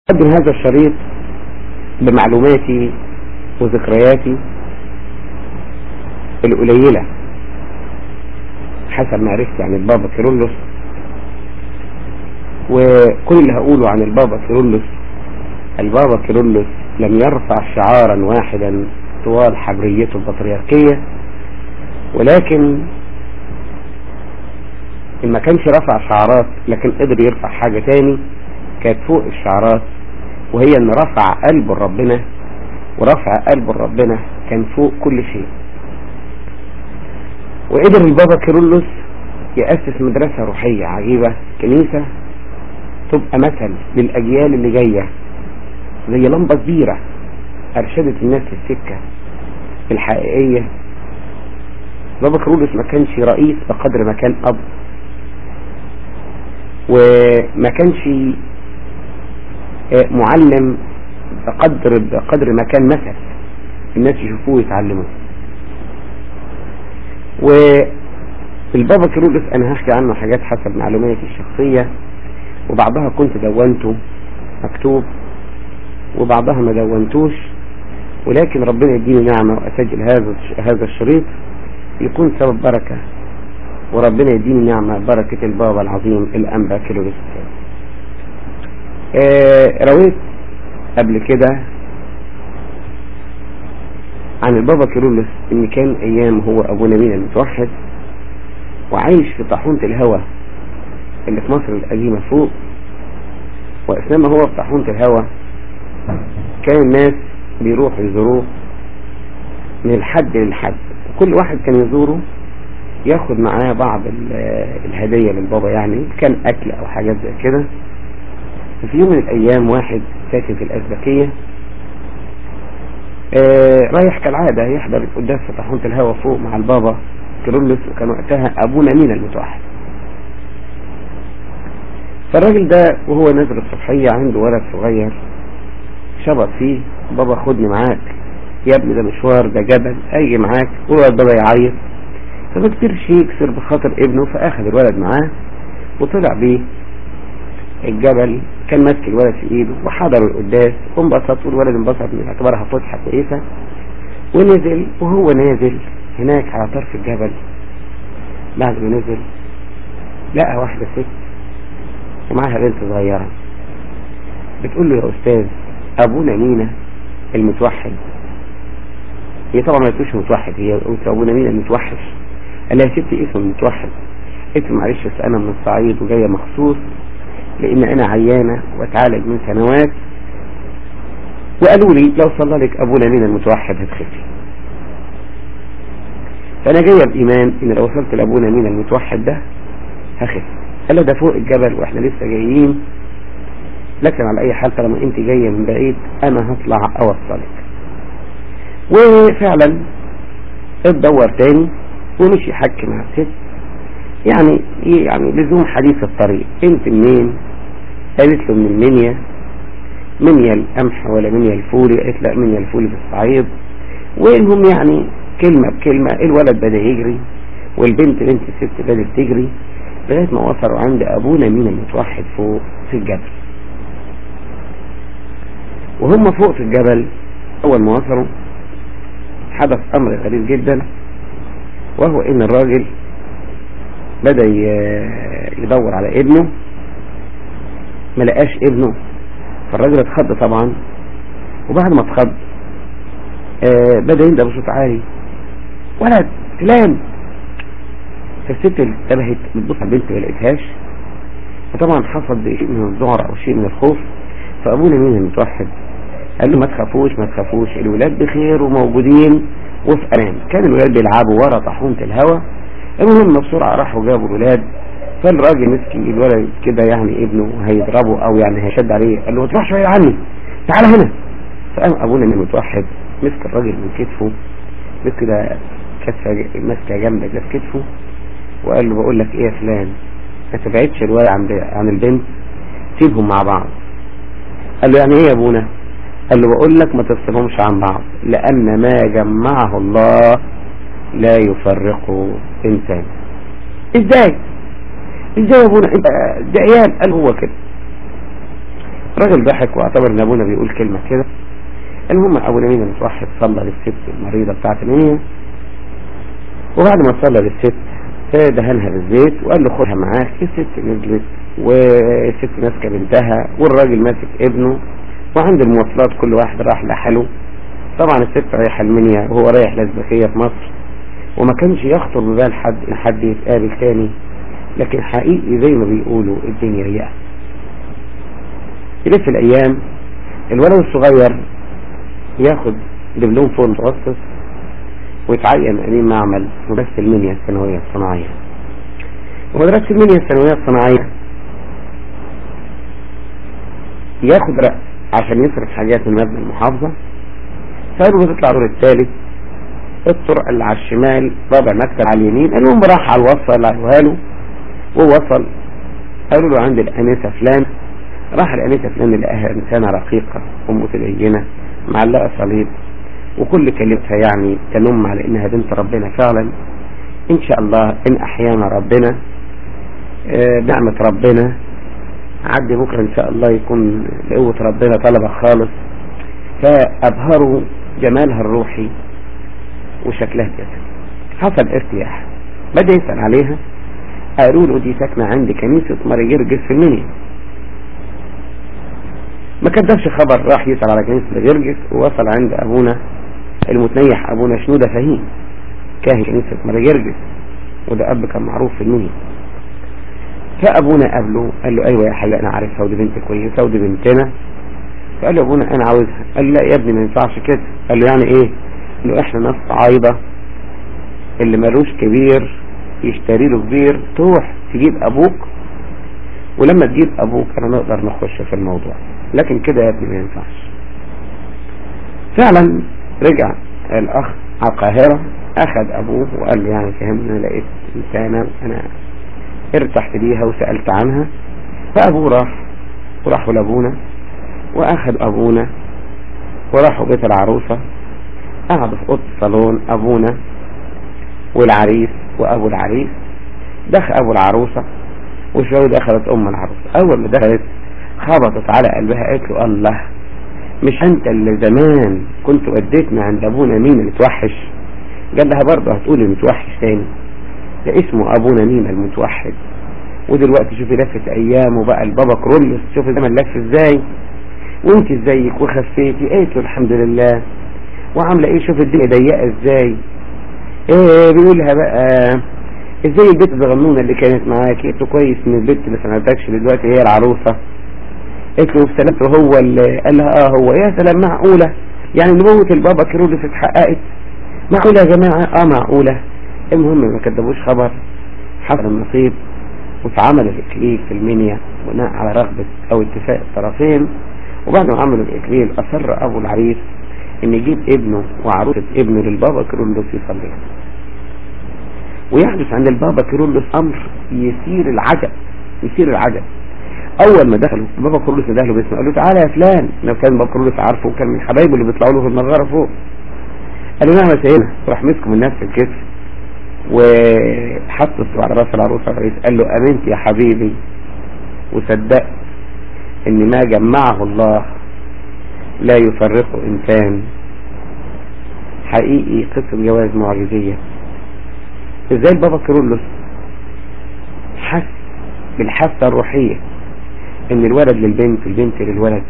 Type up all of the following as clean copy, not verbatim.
أقدم هذا الشريط بمعلوماتي وذكرياتي القليلة حسب معرفتي عن البابا كيرلس، وكل اللي هقوله عن البابا كيرلس: البابا كيرلس لم يرفع شعارا واحدا طوال حبريته البطريركية، ولكن ما كانش رفع شعارات لكن قدر يرفع حاجة تاني كانت فوق الشعارات، وهي ان رفع قلبه لربنا، ورفع قلبه لربنا كان فوق كل شيء. وقدر البابا كيرلس يأسس مدرسة روحية عجيبة، كنيسة تبقى مثل للأجيال اللي جاية، زي لمبة كبيرة أرشدت الناس للسكة الحقيقية. بابا كيرلس ما كانش رئيس بقدر ما كان أب، وما كانش معلم بقدر ما كان مثل الناس يشوفوه ويتعلموه. والبابا كيرلس أنا هحكي عنه حاجات حسب معلوماتي الشخصية، وبعضها كنت دونته مكتوب وبعضها ما دونتوش، ولكن ربنا يديني نعمة وأسجل هذا الشريط يكون سبب بركة، وربنا يديني نعمة بركة البابا العظيم الأنبا كيرلس. رويت قبل كده عن البابا كيرلس ان كان ايام هو ابونا مينا المتوحد وعايش في طاحونة الهوى اللي في مصر القديمة فوق، واثناء ما هو في طاحونة الهوى كان الناس بيروحوا يزوروه من الحد للحد، وكل واحد كان يزوره ياخد معاه بعض الهدية للبابا، يعني كان اكل او حاجات زي كده. في يوم من الايام واحد ساكن في الازبكية رايح كالعادة يحضر القداس في طاحونة الهوى فوق مع البابا كيرلس، وكان وقتها ابونا مينا المتوحد. فالراجل ده وهو نازل الصبحية عنده ولد صغير شبط فيه: بابا خدني معاك يا ابني، ده مشوار، ده جبل، اجي معاك. والولد بابا يعيط، فما كتيرش يكسر بخاطر ابنه، فاخذ الولد معاه وطلع بيه الجبل. كان ماسك الولد في ايده وحضروا القداس وانبسط، والولد انبسط من اعتبارها فسحه كويسه. ونزل، وهو نازل هناك على طرف الجبل بعد ما نزل لقى واحده ست ومعاها بنت صغيره بتقول له: يا استاذ، ابونا مينا المتوحد. هي طبعا ما قلتوش متوحد، هي قلت ابونا مينا المتوحد. قال لها: يا ستي اسمه المتوحد. قلت: معلش بس انا من الصعيد وجايه مخصوص لان انا عيانة واتعالج من سنوات، وقالوا لي لو صلى لك ابونا مينا المتوحد هتخفي. فانا جاية بايمان ان لو وصلت لابونا مينا المتوحد ده هخف. قال له: ده فوق الجبل واحنا لسه جايين، لكن على اي حال طالما انت جاية من بعيد انا هطلع اوصلك. وفعلا اتدور تاني ومشي يحكي مع الست، يعني لزوم حديث الطريق: انت منين؟ قالت له: من المنيا. منيا القمح ولا منيا الفولي؟ قالت: لا، منيا الفولي في الصعيد. وإنهم يعني كلمة بكلمة الولد بدأ يجري بنت الست بدأت تجري لغاية ما وصلوا عند أبونا مينا المتوحد فوق في الجبل. وهم فوق في الجبل أول ما وصلوا حدث أمر غريب جدا، وهو إن الراجل بدأ يدور على ابنه، ما لقاش ابنه. فالراجل اتخض طبعا، وبعد ما اتخض بدأ يندى بصوت عالي: ولد فلان. فالست انتبهت بتبص على البنت ما لقيتهاش، وطبعا حصل شيء من الذعر او شيء من الخوف. فابونا مينا المتوحد قال له: ما تخافوش، الولاد بخير وموجودين وفي امان. كان الولاد بيلعبوا ورا طاحونة الهوى. المهم بسرعة راحوا جابوا الولاد. فالراجل مسك الولد كده، يعني ابنه هيضربه او يعني هيشد عليه، قال له: تروح شوية عني، تعال هنا. فقام ابونا مينا المتوحد مسك الراجل من كتفه، مسك كده كتفه ماسكه جنبه ده في كتفه، وقال له: بقول لك ايه يا فلان، ما تبعدش الولد عن البنت، سيبهم مع بعض. قال له: يعني ايه يا ابونا؟ قال له: بقول لك ما تفصلهمش عن بعض، لان ما جمعه الله لا يفرقه انسان. ازاي يا ابونا؟ انت ده عيال. قال: هو كده الراجل ضحك واعتبر ان ابونا بيقول كلمة كده. المهم ابونا مين المتوحد صلى للست المريضة بتاعت المنيا، وبعد ما صلى للست دهنها بالزيت وقال له خدها معاك. الست نزلت والست ماسكه بنتها والراجل ماسك ابنه، وعند المواصلات كل واحد راح لحاله. طبعا الست رايحه المنيا وهو رايح لازبكيه في مصر، وما كانش يخطر ببال حد يتقابل تاني. لكن حقيقي زي ما بيقولوا الدنيا رياء. يلف الايام، الولد الصغير ياخد دبلوم فوق المتوسط ويتعين امين معمل مدرسة المنيا الثانوية الصناعية. ومدرسة المنيا الثانوية الصناعية ياخد رأس عشان يصرف حاجات من مبنى المحافظة. فقالوا بتطلع الدور الثالث، الطرق اللي على الشمال رابع مكتب على اليمين. المهم راح على الوصفة اللي قالوها له ووصل. قالوا له عند الأنسة فلان. راح الأنسة فلان لقاها إنسانة رقيقة ومتدينة معلقة صليب، وكل كلمتها يعني تنم على انها بنت ربنا فعلا. ان شاء الله ان احيانا ربنا بنعمة ربنا عدي بكرة ان شاء الله يكون لقوة ربنا طلبة خالص. فابهروا جمالها الروحي وشكلها الجسدي. حصل ارتياح، بدأ يسأل عليها. قالوا له دي ساكنة عند كنيسة ماري جرجس في المنيا. ما كدبش خبر، راح يسأل على كنيسة جرجس ووصل عند ابونا المتنيح ابونا شنودة فهيم كاهن كنيسة ماري جرجس، وده اب كان معروف في المنيا. فابونا قابله قال له ايوه يا حبيبي انا عارفها ودي بنت كويسة ودي بنتنا. فقال له ابونا انا عاوزها. قال له لا يا ابني ما ينفعش كده. قال له يعني ايه؟ قال له احنا ناس عايضة، اللي ملوش كبير يشتري له كبير. تروح تجيب ابوك، ولما تجيب ابوك انا نقدر نخش في الموضوع، لكن كده يا ابني ما ينفعش. فعلا رجع الاخ على القاهرة، اخذ ابوه وقال له يعني فهمنا لقيت انسانة انا ارتحت ليها وسألت عنها. فابوه وراحوا لابونا واخذ ابونا وراحوا بيت العروسة. قعدوا في اوضه الصالون ابونا والعريس وابو العريس. دخل ابو العروسة وشوية دخلت ام العروسة. اول ما دخلت خبطت على قلبها قالت له الله، مش انت اللي زمان كنت وديتنا عند ابونا مين المتوحش؟ قال لها برضه هتقولي المتوحش تاني، ده اسمه ابونا مين المتوحد. ودلوقتي شوفي لفت ايام وبقى البابا كرولوس، شوفي زمن لف ازاي، وانت ازيك وخفيتي؟ قالت له الحمد لله. وعامله ايه؟ شوف الدنيا ضيقه ازاي. ايه بيقولها بقى ازاي البنت الصغنونه اللي كانت معاكي؟ قلت له كويس ان البنت ما سمعتكش دلوقتي هي العروسه. قلت له سلامته هو اللي قال لها هو. يا سلام، معقوله يعني نبوة البابا كيرلس اتحققت؟ معقوله يا جماعه؟ معقوله. المهم ما كدبوش خبر، حصل النصيب واتعمل الاكليل في المنيا بناء على رغبه او اتفاق الطرفين. وبعد ما عملوا الاكليل اصر ابو العريس ان يجيب ابنه وعروسه ابنه للبابا كيرلس يصلي. ويحدث عند البابا كيرلس امر يثير العجب. اول ما دخلوا البابا كيرلس ندهله باسمه، قال له تعالى يا فلان. لو كان البابا كيرلس عارفه وكان من حبايبه اللي بيطلعوا له في المغاره فوق. قال له نعم يا سيدنا. راح مسكه من نفس الكتف وحط الصبع على راس العروسه الرئيس. قال له امنت يا حبيبي وصدقت ان ما جمعه الله لا يفرقه انسان. حقيقي قصة جواز معجزية. ازاي البابا كيرلس حس بالحاسة الروحية ان الولد للبنت والبنت للولد.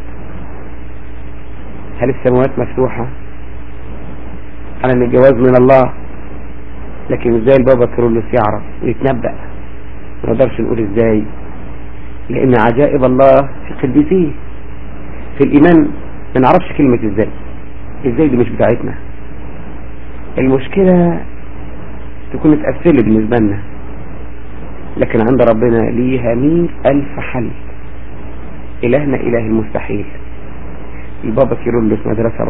هل السماوات مفتوحة على ان الجواز من الله؟ لكن ازاي البابا كيرلس يعرف ويتنبأ؟ ما نقدرش نقول ازاي، لان عجائب الله في قديسيه. في الايمان ما نعرفش كلمة ازاي دي مش بتاعتنا. المشكلة تكون اتقفلت بالنسبة لنا، لكن عند ربنا ليها 100,000 حل. إلهنا إله المستحيل. البابا كيرلس مدرسة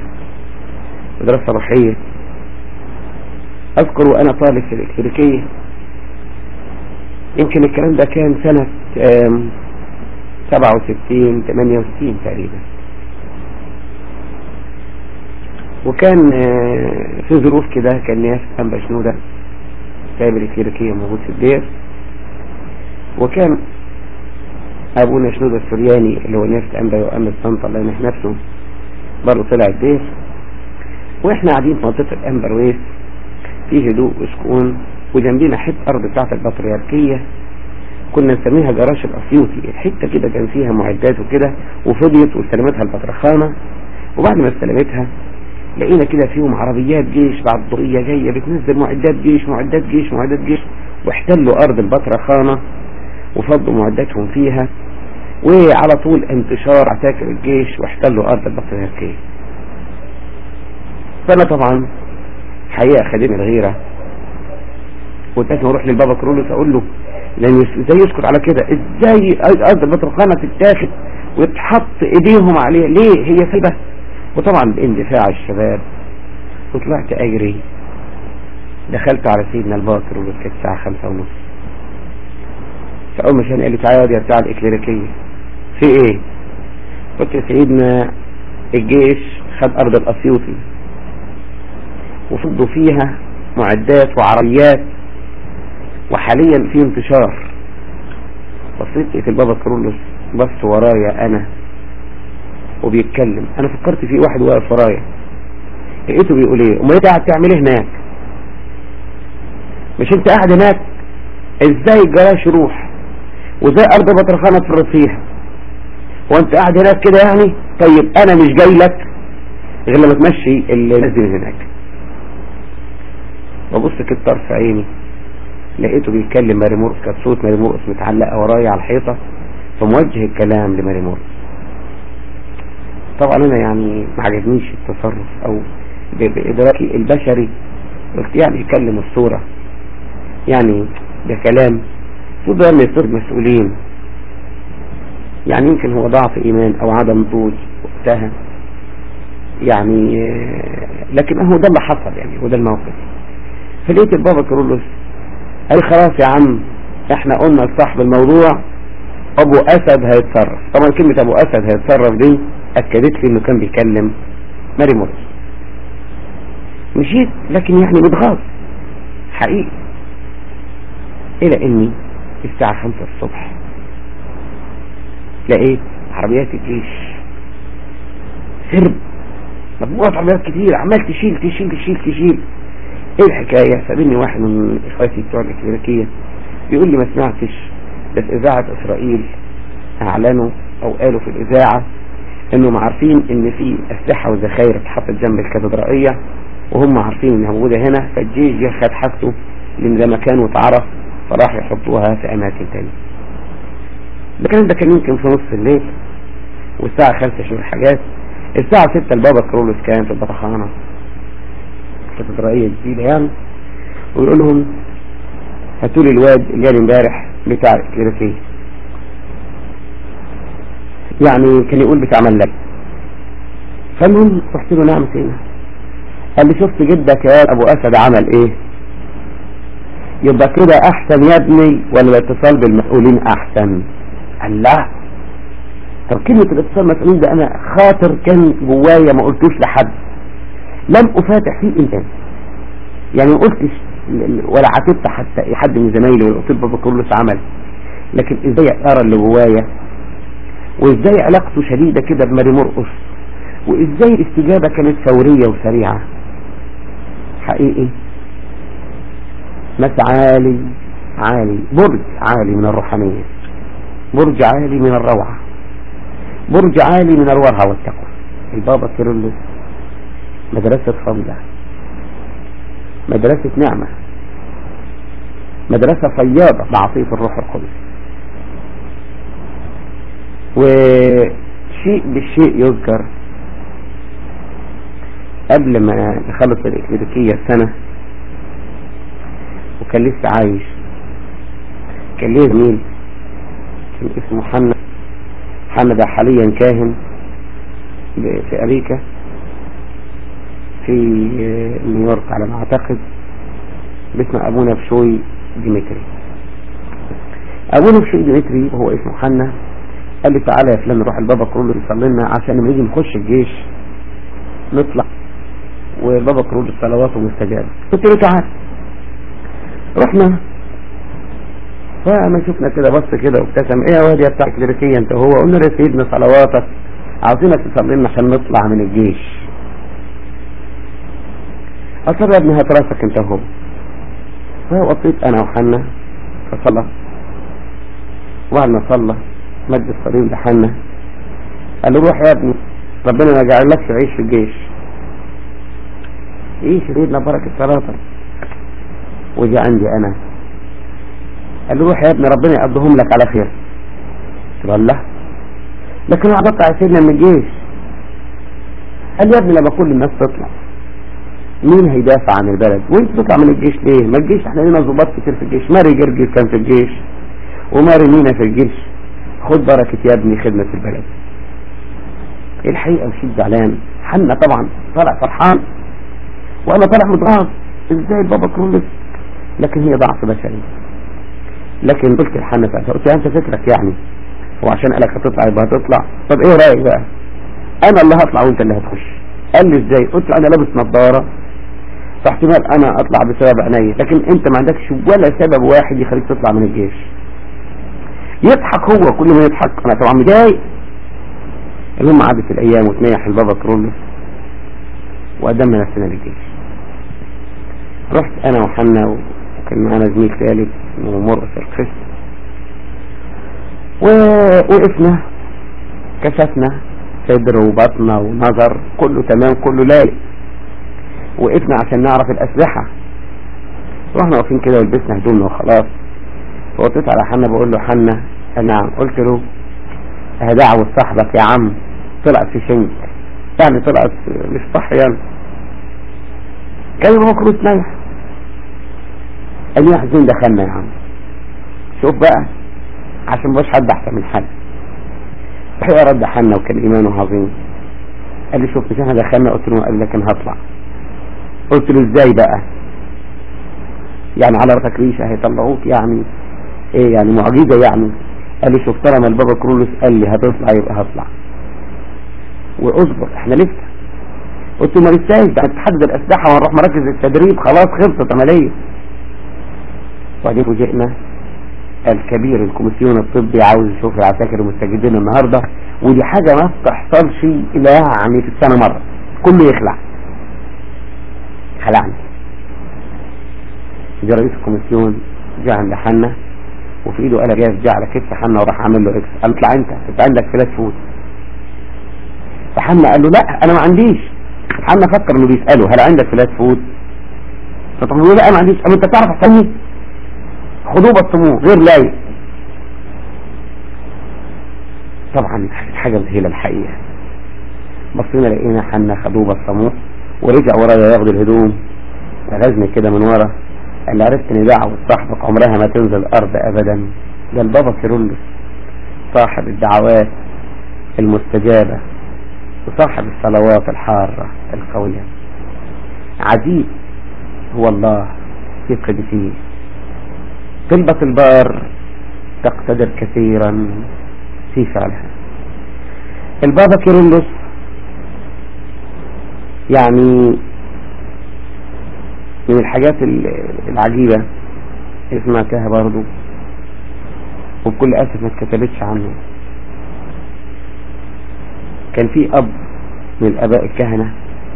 روحية. أذكر وأنا طالب في الإكليريكية، يمكن الكلام ده كان سنة 67 68 تقريبا. وكان في ظروف كده كان ناس أنبا شنودة سايب الإكليريكية موجود في الدير، وكان ابونا شنودة السورياني اللي هو نيافة انبا يؤمن طنطا الله ينح نفسه برضه طلع الدير. واحنا قاعدين في منطقة الامبرويس في هدوء وسكون، وجنبينا حته ارض بتاعت البطريركية كنا نسميها جراش الاسيوطي. الحته كده كان فيها معدات وكده، وفضيت واستلمتها البطرخانة. وبعد ما استلمتها لقينا كده فيهم عربيات جيش بعد ضرية جاية بتنزل معدات جيش معدات جيش معدات جيش، واحتلوا ارض البطرخانة وفضوا معداتهم فيها، وعلى طول انتشار عساكر الجيش واحتلوا ارض البطريركية. فانا طبعا حقيقة خدمني الغيرة، قلت لازم اروح للبابا كرولوس اقول له لان ازاي يسكت على كده، ازاي ارض البطرخانة تتاخد وتحط ايديهم عليها، ليه هي سيبة؟ وطبعا باندفاع الشباب وطلعت اجري دخلت على سيدنا البابا كرولوس. كانت الساعة 5:30. فاول ما شان قال لي تعالى يا بتاع الاكليريكية في ايه؟ قلت يا سيدنا الجيش خد ارض الاسيوطي وفضوا فيها معدات وعربيات وحاليا في انتشار. بصيت لقيت البابا كرولوس بص ورايا انا وبيتكلم. انا فكرت في واحد واقف ورايا، لقيته بيقول ايه؟ امال انت قاعد تعمل ايه هناك؟ مش انت قاعد هناك؟ ازاي الجراش يروح وازاي ارض بطرخانة تفرط فيها وانت قاعد هناك كده يعني؟ طيب انا مش جاي لك غير لما تمشي الناس دي من هناك. ببص كده طرف عيني لقيته بيتكلم ماري مرقس، كانت صوت ماري مرقس متعلقه ورايا على الحيطه، فموجه الكلام لماري مرقس. طبعا انا يعني ما عجبنيش التصرف او بادراكي البشري، قلت يعني يكلم الصوره يعني ده كلام صوت ده يصير مسؤولين، يعني يمكن هو ضعف ايمان او عدم طول وقتها يعني، لكن هو ده اللي حصل يعني، هو ده الموقف. فلقيت البابا كرولوس قال خلاص يا عم احنا قلنا لصاحب الموضوع ابو اسد هيتصرف. طبعا كلمة ابو اسد هيتصرف دي اكدت لي انه كان بيكلم ماري مرقس. مشيت لكن يعني متغاظ حقيقي، الى اني الساعة 5 الصبح لقيت عربيات الجيش سرب، مجموعة عربيات كتير عمال تشيل تشيل تشيل تشيل. ايه الحكاية؟ سألني واحد من اخواتي بتوع الكليريكية بيقول لي ما سمعتش ده في اذاعة اسرائيل اعلنوا او قالوا في الاذاعة انهم عارفين ان في اسلحة وذخاير اتحطت جنب الكاتدرائية وهم عارفين انها موجودة هنا، فالجيش جه خد حاجته لان ده مكان واتعرف فراح يحطوها في اماكن تانية. الكلام ده كان يمكن في نص الليل والساعة 5 شهور حاجات. الساعة 6 البابا كرولوس كان في البطرخانة الكاتدرائية الجديدة يعني، ويقول لهم هاتوا لي الواد اللي جاني امبارح بتاع الكليريكية، يعني كان يقول بتاع ملاك. فالمهم رحت له نعم سيدنا. قال لي شفت جدك يا ابو اسد عمل ايه؟ يبقى كده احسن يا ابني ولا الاتصال بالمسؤولين احسن؟ قال لا. طب كلمة الاتصال بالمسؤولين ده انا خاطر كان جوايا ما قلتوش لحد، لم افاتح فيه انسان يعني، ما قلتش ولا عاتبت حتى حد من زمايلي ولا قلت بابا كرولوس عمل، لكن ازاي ارى اللي جوايا وازاي علاقته شديدة كده بماري مرقس وازاي الاستجابة كانت فورية وسريعة حقيقي. مس عالي عالي، برج عالي من الروحانية، برج عالي من الروعة، برج عالي من الورع والتقوى. البابا كيرلس مدرسة فضلة، مدرسة نعمة، مدرسة فياضة بعطية الروح القدس. وشيء بالشيء يذكر قبل ما نخلص الإكليريكية السنة وكان لسه عايش، كان ليه زميل كان اسمه حنا ده حاليا كاهن في أمريكا في نيويورك على ما أعتقد، باسم أبونا بشوي ديمتري. أبونا بشوي ديمتري وهو اسمه حنا قال لي تعالى يا فلان نروح البابا كرولوس يصلي لنا عشان لما نيجي نخش الجيش نطلع والبابا كرولوس صلواته مستجابة. قلت له تعال. رحنا فما شفنا كده بص كده وابتسم. ايه يا واد يا بتاع الكليريكية انت هو؟ قلنا له يا سيدنا صلواتك عاوزينك تصلي لنا عشان نطلع من الجيش. اصل يا ابني هات راسك انت هو. فوصيت انا وحنا فصلى، وبعد ما صلى مد الصليب لحنا قال له روح يا ابني ربنا ما جعلكش عيش في الجيش. ايه سيدنا بركة صلاتك. وجي عندي انا قال له روح يا ابني ربنا يقضيهم لك على خير. قلت له الله لكن انا هقطع سيدنا من الجيش. قال لي يا ابني لما كل الناس تطلع مين هيدافع عن البلد وانت تطلع من الجيش ليه؟ ما الجيش احنا لنا ضباط كتير في الجيش، ماري جرجر كان في الجيش وماري مينا في الجيش. خد بركة يا ابني خدمة البلد. الحقيقة مشيت زعلان. حنا طبعا طلع فرحان وانا طلع متغاظ ازاي البابا كرولوس، لكن هي ضعف بشري. لكن قلت لحنا ساعتها قلت انت فكرك يعني هو عشان قالك هتطلع يبقى هتطلع؟ طب ايه رايك بقى انا اللي هطلع وانت اللي هتخش. قال لي ازاي؟ قلت له انا لابس نظاره فاحتمال انا اطلع بسبب عيني، لكن انت ما عندكش ولا سبب واحد يخليك تطلع من الجيش. يضحك هو كل ما يضحك انا طبعا مضايق. المهم عدت الايام وتنيح البابا كرولوس وقدمنا نفسنا للجيش. رحت انا وحنا وكان معانا زميل ثالث ومرقص القسم ووقفنا كشفنا صدر وبطنه ونظر كله تمام كله لايق. وقفنا عشان نعرف الاسلحه. رحنا واقفين كده ولبسنا هدومنا وخلاص. فوطيت على حنا بقول له حنا نعم. قلت له دعوة صاحبك يا عم طلعت في شنك يعني طلعت مش صح يعني. كان المفروض نايح. قال لي عايزين دخلنا يا عم. شوف بقى عشان مبقاش حد احسن من حد. الحقيقة رد حنا وكان ايمانه عظيم. قال لي شوف مش احنا دخلنا. قلت له قال لكن هطلع. قلت له ازاي بقى يعني على راسك ريشه هيطلعوك يعني ايه يعني معجزه يعني؟ قال لي شوف طالما البابا كرولوس قال لي هتطلع يبقى هطلع واصبر احنا لسه. قلت له ما لساش ده هتحدد الاسلحه ونروح مراكز التدريب خلاص خلصت عمليه. وبعدين فوجئنا الكبير الكوميسيون الطبي عاوز يشوف العساكر المستجدين النهارده، ودي حاجه ما بتحصلش الا يعني في السنه مره. كله يخلع. خلعني. جه رئيس الكوميسيون جه عند حنا وفي ايده قلم جاف جه على كتف حنا وراح عامل له اكس. قال له اطلع انت عندك فلاش فوت. فحنا قال له لا انا ما عنديش. حنا فكر انه بيساله هل عندك فلاش فوت؟ فطب له لا ما عنديش. قال له انت تعرف احسنني؟ خدوه بصموه غير لايق. طبعا حاجه مذهله الحقيقه. بصينا لقينا حنا خدوه بصموه ورجع ورايا ياخد الهدوم غزني كده من ورا. قال لي عرفت ان دعوة صاحبك عمرها ما تنزل الارض ابدا. ده البابا كيرلس صاحب الدعوات المستجابة وصاحب الصلوات الحارة القوية. عجيب هو الله في قدسيه. طلبة البار تقتدر كثيرا في فعلها. البابا كيرلس يعني من الحاجات العجيبة سمعتها برضو وبكل أسف ما اتكتبتش عنه. كان في أب من الآباء الكهنة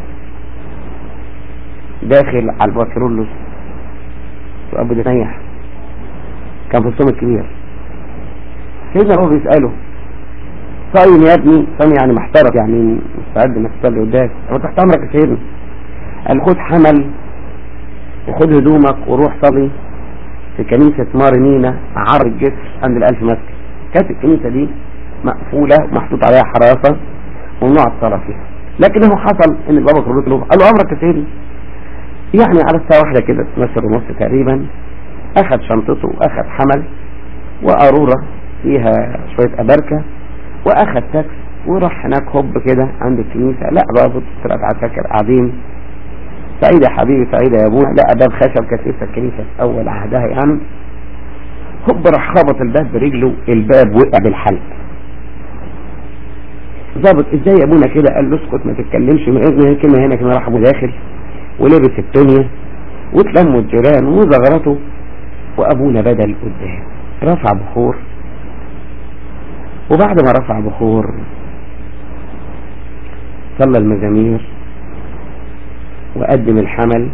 داخل على البابا كيرلس وأبو ده نيح كان في الصوم الكبير. سيدنا الأب بيسأله صايم يا ابني؟ صايم يعني محترف يعني مستعد انك تصلي قدام. هو تحت امرك يا سيدنا. قال خد حمل وخد هدومك وروح صلي في كنيسة مار مينا عرض الجسر عند الألف مسجد. كانت الكنيسة دي مقفولة ومحطوط عليها حراسة وممنوع الصلاة فيها. لكنه حصل ان البابا كرولوس قال له امرك يا سيدنا. يعني على الساعة واحدة كده 12:30 تقريبا اخذ شنطته واخذ حمل وقارورة فيها شوية أبركة واخذ تاكس وراح هناك هوب كده عند الكنيسة. لا بابا طلعت عساكر قاعدين. سعيد يا حبيبي سعيد يا ابونا. لا باب خشب كانت لسه الكنيسة في اول عهدها يعني. هوب راح خبط الباب برجله الباب وقع بالحلق. ظابط ازاي يا ابونا كده؟ قال له اسكت ما تتكلمش من اذن كلمة هنا كده. راح ابو داخل ولبس الدنيا وتلموا الجيران وزغرته وابونا بدل قدام. رفع بخور، وبعد ما رفع بخور صلى المزامير وقدم الحمل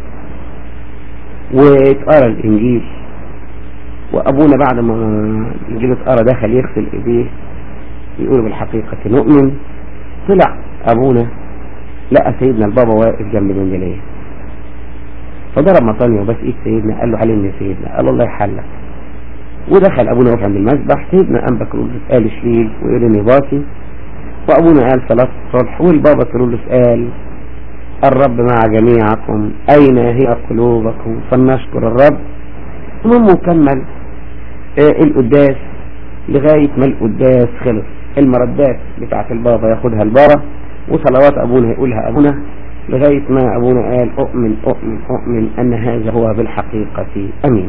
واتقرأ الإنجيل. وأبونا بعد ما الإنجيل اتقرأ دخل يغسل إيديه، يقول بالحقيقة نؤمن. طلع أبونا لقى سيدنا البابا واقف جنب الإنجيلية، فضرب مطانية وبس إيد سيدنا، قال له علمني يا سيدنا، قال له الله يحلك. ودخل أبونا وقف عند المسبح، سيدنا أنبا كرولوس قال شليل وإيريني باطي، وأبونا قال صلاة الصبح، والبابا كرولوس قال الرب مع جميعكم أين هي قلوبكم فلنشكر الرب. المهم كمل القداس لغاية ما القداس خلص. المردات بتاعت البابا ياخدها البابا، وصلوات أبونا يقولها أبونا، لغاية ما أبونا قال أؤمن أؤمن أؤمن أن هذا هو بالحقيقة أمين.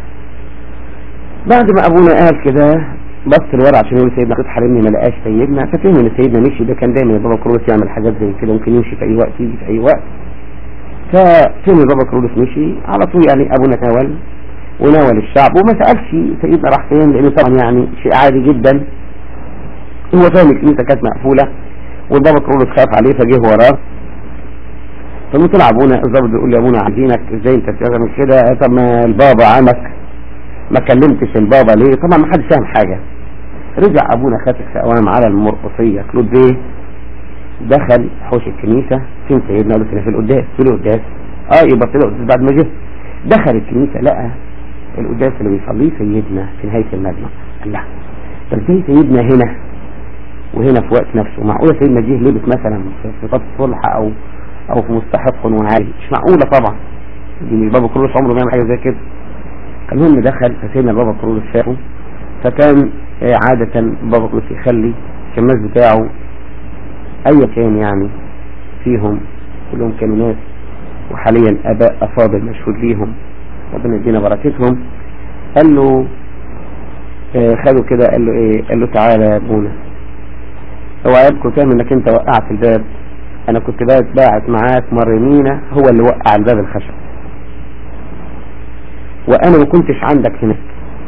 بعد ما أبونا قال كده بص لورا عشان يقول سيدنا قد حرمني ما لقاش سيدنا، ففهم ان سيدنا مشي. ده كان دايما البابا كرولوس يعمل حاجات زي كده، ممكن يمشي في اي وقت يجي في اي وقت. ففهم البابا كرولوس مشي على طول، يعني ابونا تناول وناول الشعب وما سألش سيدنا راح فين، لانه طبعا يعني شيء عادي جدا. هو فاهم الكنيسة كانت مقفولة والبابا كرولوس خاف عليه فجه وراه. فطلع ابونا الضابط بيقول لي ابونا عايزينك، ازاي انت بتعمل كده؟ طب ما البابا عمك ما كلمتش البابا ليه؟ طبعا ما حدش فاهم حاجة. رجع ابونا خاتك سقوام على المرقصية كلود بيه، دخل حوش الكنيسة. فين سيدنا؟ قال له في القداس. في القداس يبقى في القداس بعد ما جه. دخل الكنيسة لقى القداس اللي بيصليه سيدنا في نهاية المجمع. قال لا، طب ازاي سيدنا هنا وهنا في وقت نفسه؟ معقولة سيدنا جه لبس مثلا في طب صلح او في مستحق وعالي؟ مش معقولة طبعا، دي البابا كرولوس عمره ما يعمل حاجة زي كده. المهم دخل فسيدنا البابا كرولوس شافه، فكان عادة بابا كرولوس يخلي الشماس بتاعه اي كان يعني فيهم كلهم كانوا ناس وحاليا اباء افاضل مشهود ليهم ربنا يدينا بركتهم. قال له خدوا كده، قال له ايه؟ قال له تعالى يا ابونا، اوعى يبكوا تعمل انك انت وقعت الباب. انا كنت باعت معاك مر يمينة، هو اللي وقع الباب الخشب، وانا ما كنتش عندك هناك،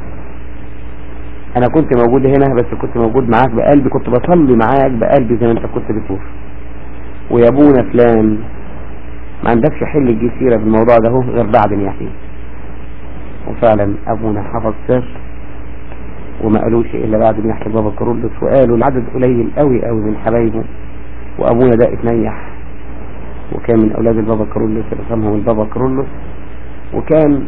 انا كنت موجود هنا بس كنت موجود معاك بقلبي، كنت بصلي معاك بقلبي زي ما انت كنت بتقول. ويا ابونا فلان ما عندكش حل تجي سيره بالموضوع ده غير بعد نياحتي. وفعلا ابونا حفظ سر وما قالوش الا بعد نياحة البابا كرولوس، وقالوا العدد قليل قوي قوي من حبايبه، وابونا ده اتنيح وكان من اولاد البابا كرولوس اللي سمهم البابا كرولوس، وكان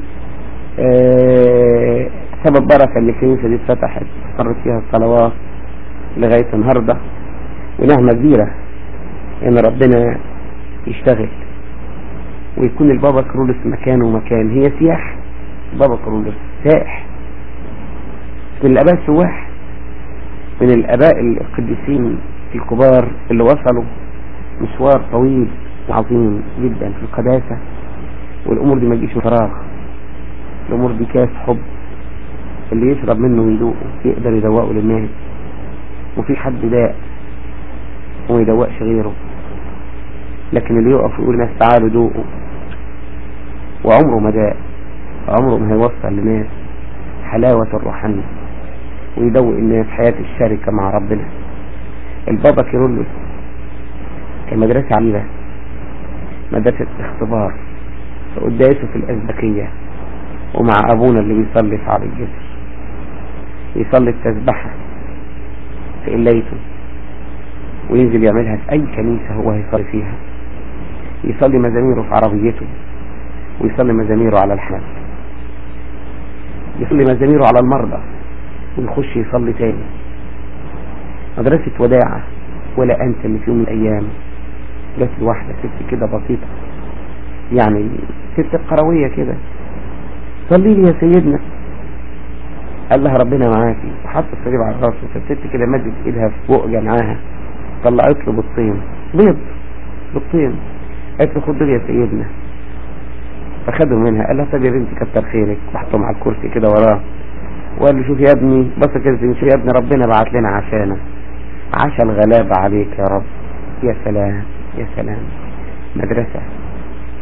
سبب بركة ان الكنيسة دي اتفتحت صارت فيها الصلوات لغاية النهاردة. ونعمة كبيرة ان ربنا يشتغل ويكون البابا كرولوس مكانه مكان. هي سياح، البابا كرولوس سائح من الاباء السواح، من الاباء القديسين الكبار اللي وصلوا مشوار طويل وعظيم جدا في القداسة. والامور دي ما تجيش من فراغ، الامور دي كاس حب، اللي يشرب منه ويدوقه يقدر يدوقه للناس. وفي حد داء وما يدوقش غيره، لكن اللي يقف ويقول ناس تعالوا دوقوا وعمره ما داء، عمره ما هيوصل لناس حلاوة الروحانية ويدوق الناس حياة الشركة مع ربنا. البابا كيرلس كان مدرسة عجيبة، مدرسة اختبار قداسه في الأزبكية، ومع أبونا اللي بيصلي في على الجسر يصلي التسبحة في قليته وينزل يعملها في أي كنيسة هو هيصلي فيها، يصلي مزاميره في عربيته ويصلي مزاميره على الحمل، يصلي مزاميره على المرضى ويخش يصلي تاني. مدرسة وداعة. ولا أنسى إن في يوم من الأيام جت واحدة ست كده بسيطة، يعني ست قروية كده، صلي لي يا سيدنا. قال لها ربنا معاكي، وحط الصليب على راسه. فالست كده مدت ايدها في بقجة معاها، طلعت له بيضتين، بيضتين. قالت له خد دول يا سيدنا. فخدوا منها. قال لها طب يا بنتي كتر خيرك، وحطهم على الكرسي كده وراه، وقال له شوف يا ابني، بص كده شوف يا ابني، ربنا بعت لنا عشانك، عشا الغلابة عليك يا رب. يا سلام يا سلام.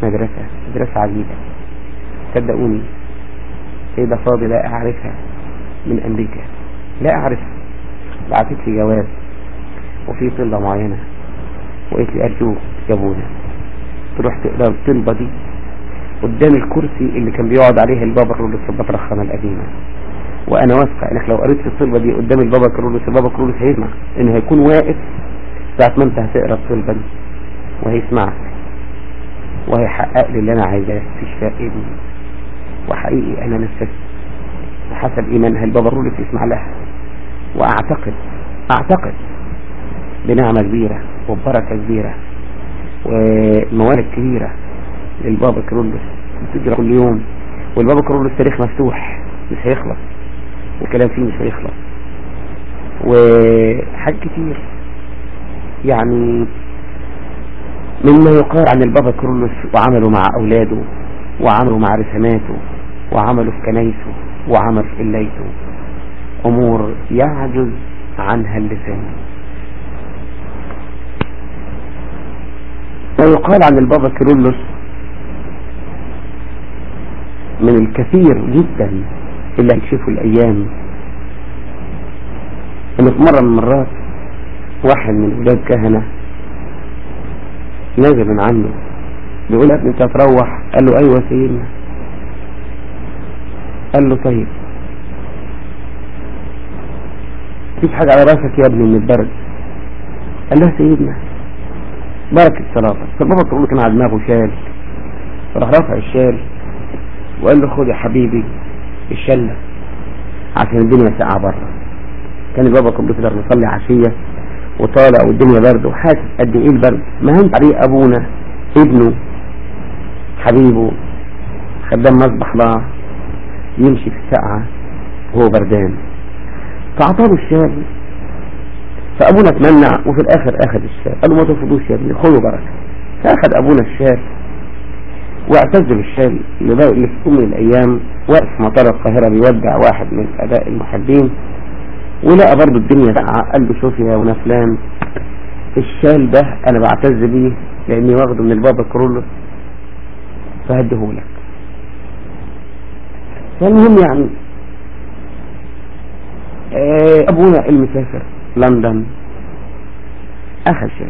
مدرسة عجيبة. صدقوني سيدة فاضلة أعرفها من أمريكا لا أعرف، بعتت لي جواب وفي طلبة معينة وقلت لي أرجوك يا ابونا تروح تقرأ الطلبة دي قدام الكرسي اللي كان بيقعد عليه البابا كرولوس البطرخانة القديمة، وأنا واثقة إنك لو قريت الطلبة دي قدام البابا كرولوس البابا كرولوس هيسمع، إنه هيكون واقف ساعة ما أنت هتقرأ الطلبة دي وهيسمعك وهيحقق لي اللي أنا عايزاه في شفاء ابني. وحقيقي أنا نفسي حسب إيمانها البابا كرولوس يسمع لها، وأعتقد بنعمة كبيرة وبركة كبيرة وموارد كبيرة للبابا كرولوس بتجرى كل يوم. والبابا كرولوس تاريخ مفتوح مش هيخلص، والكلام فيه مش هيخلص، وحاجات كتير يعني مما يقال عن البابا كرولوس وعمله مع أولاده وعمله مع رسماته وعمله في كنايسه وعمل في قلايته، أمور يعجز عنها اللسان. ويقال عن البابا كرولوس من الكثير جدا اللي هيكشفوا الأيام إنه في مرة من المرات واحد من أولاد كهنة نازل من عنه بيقول له أنت هتروح؟ قال له أيوة سيدنا. قال له طيب مفيش حاجة على راسك يا ابني من البرد؟ قال له سيدنا بركة صلاتك. فالبابا كرولوس كان على دماغه شال، فراح رافع الشال وقال له خد يا حبيبي الشلة عشان الدنيا ساقعة بره. كان البابا كرولوس يقدر يصلي عشية وطالع والدنيا برد وحاسس قد ايه البرد، ما هنت عليه ابونا ابنه حبيبه خدام مصبح ضاع يمشي في الساقعة وهو بردان، فاعطاه الشال. فابونا تمنع وفي الاخر اخذ الشال، قال له ما ترفضوش يا ابني خذوا بركة. فاخذ ابونا الشال واعتز بالشال اللي في يوم من الايام واقف في مطار القاهرة بيودع واحد من الاباء المحبين ولقى برضو الدنيا ساقعة. قال له شوف يا ابونا فلان الشال ده انا بعتز بيه لاني واخده من البابا كرولوس فهديهولك. فالمهم يعني ابونا المسافر لندن اخذ شال،